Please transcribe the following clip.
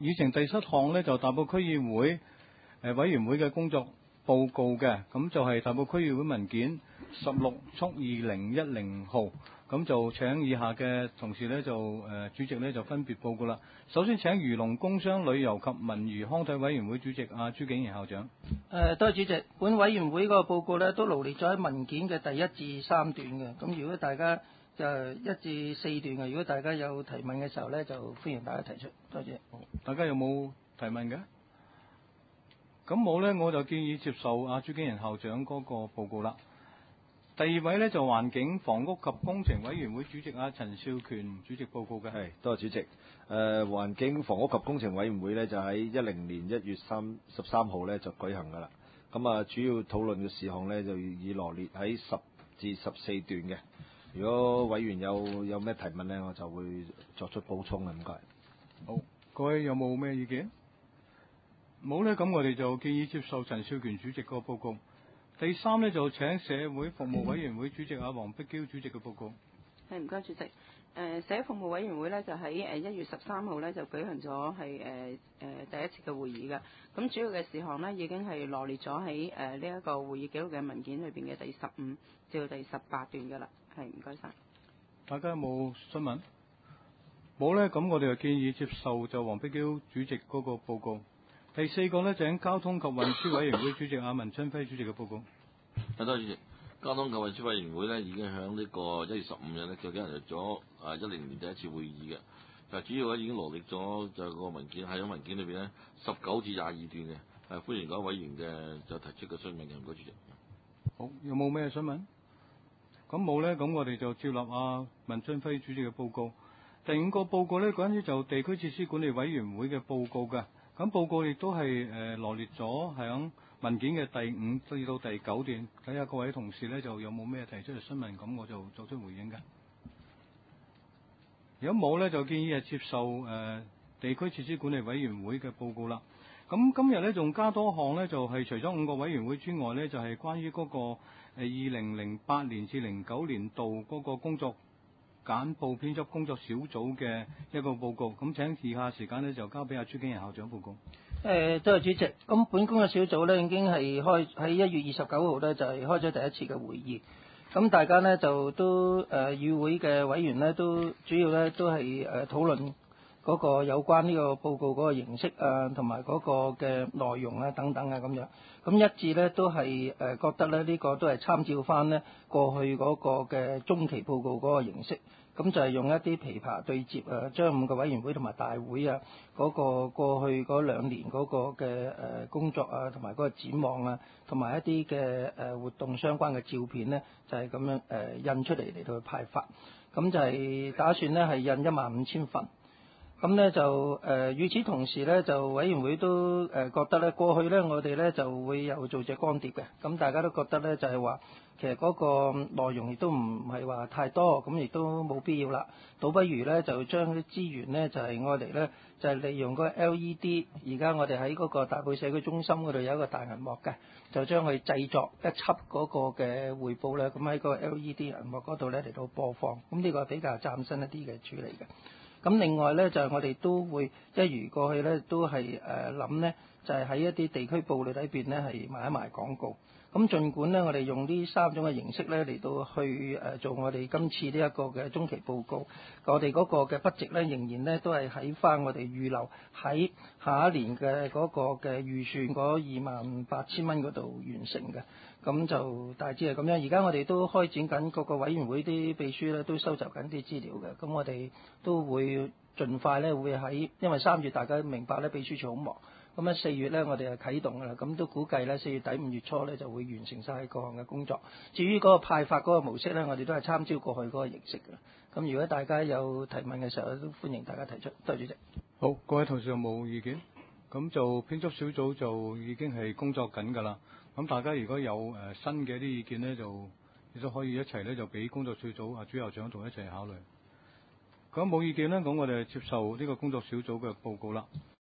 議程第7項呢，就大埔區議會委員會嘅工作報告嘅，咁就係大埔區議會文件16/2010號，咁就請以下嘅同事呢，主席呢，就分別報告啦。首先請漁農工商旅遊及文娛康體委員會主席朱景賢校長。 多謝主席，本委員會個報告呢，都羅列咗喺文件嘅第1至3段嘅，咁如果大家就1至4段嘅，如果大家有提問嘅時候呢，就歡迎大家提出。多謝。 大家有冇提問嘅？咁我呢，我就建議接受朱景賢校長嗰個報告啦。第2位呢，就環境房屋及工程委員會主席陳少權主席報告嘅。 係，多謝主席。環境房屋及工程委員會呢，就喺2010年1月13號呢就舉行㗎啦。咁主要討論嘅事項呢，就已羅列喺10至14段嘅。如果委員有咩提問呢，我就會作出補充嘅。唔該。 好，各位有冇咩意見？冇呢，咁我哋就建議接受陳少權主席個報告。第3呢，就請社會服務委員會主席黃碧嬌主席嘅報告。 係，唔該主席。社會服務委員會呢，就喺1月13號呢，就舉行咗係第一次嘅會議㗎。咁主要嘅事項呢，已經係羅列咗喺呢一個會議記錄嘅文件裏邊嘅第15至到第18段㗎啦。係，唔該晒。 大家有冇詢問？冇呢，咁我哋就建議接受就黃碧嬌主席嗰個報告。第4個呢，就請交通及運輸委員會主席文春輝主席嘅報告。 多謝主席。交通及運輸委員會呢，已經響呢個1月15日呢，就舉行咗2010年第一次會議嘅。就主要咧已經羅列咗就個文件喺文件裏邊呢19至22段嘅。歡迎各位委員嘅就提出嘅詢問嘅。唔該主席。 好，有冇咩詢問？咁冇呢，咁我哋就接納文春輝主席嘅報告。第5個報告呢，關於就地區設施管理委員會嘅報告嘅。咁報告亦都係羅列咗響文件嘅第5至到第9段，睇下各位同事呢就有冇咩提出嚟詢問，咁我就作出回應嘅。如果冇呢，就建議係接受地區設施管理委員會嘅報告啦。咁今日呢，仲加多項呢，就係除咗5個委員會之外呢，就係關於嗰個2008年至09年度嗰個工作簡報編輯工作小組嘅一個報告。咁請以下時間呢，就交俾朱景賢校長報告。 多謝主席。咁本工作小組呢，已經係喺1月29號呢，就係開咗第一次嘅會議。咁大家呢，就都與會嘅委員呢，都主要呢，都係討論嗰個有關呢個報告嗰個形式同埋嗰個嘅內容等等咁樣。咁一致呢，都係覺得呢，呢個都係參照翻呢過去嗰個嘅中期報告嗰個形式。咁就係用一啲琵琶對接將5個委員會同埋大會嗰個過去嗰2年嗰個嘅工作同埋嗰個展望同埋一啲嘅活動相關嘅照片呢，就係咁樣印出嚟到去派發。咁就係打算呢係印15000份。咁呢就與此同時呢，就委員會都覺得呢，過去呢我哋呢就會有做隻光碟嘅。咁大家都覺得呢，就係話其實嗰個內容亦都唔係話太多，咁亦都冇必要啦。倒不如呢，就將啲資源呢，就係愛嚟呢，就係利用嗰個 LED。而家我哋喺嗰個大埔社區中心嗰度有一個大銀幕嘅，就將佢製作一輯嗰個嘅匯報呢，咁喺個 LED 銀幕嗰度呢嚟到播放。咁呢個係比較嶄新一啲嘅處理嘅。咁另外呢，就係我哋都會一如過去呢，都係諗呢，就係喺一啲地區報裏邊呢，係賣一賣廣告。咁儘管呢，我哋用呢3種嘅形式呢嚟到去做我哋今次呢一個嘅中期報告，我哋嗰個嘅budget呢，仍然呢都係喺翻我哋預留喺下一年嘅嗰個嘅預算嗰28000蚊嗰度完成嘅。咁就大致係咁樣。而家我哋都開展緊各個委員會啲秘書呢，都收集緊啲資料嘅。咁我哋都會盡快呢，會喺，因為3月大家明白呢，秘書處好忙。咁喺4月呢，我哋就啟動啦，咁都估計呢，4月底5月初呢，就會完成晒各項嘅工作。至於嗰個派發嗰個模式呢，我哋都係參照過去嗰個形式嘅。咁如果大家有提問嘅時候，都歡迎大家提出。多謝主席。 好，各位同事有冇意見？咁就編輯小組就已經係工作緊㗎啦。咁大家如果有新嘅一啲意見呢，就亦都可以一齊呢，就俾工作小組朱校長同一齊考慮。咁冇意見呢，咁我哋接受呢個工作小組嘅報告啦。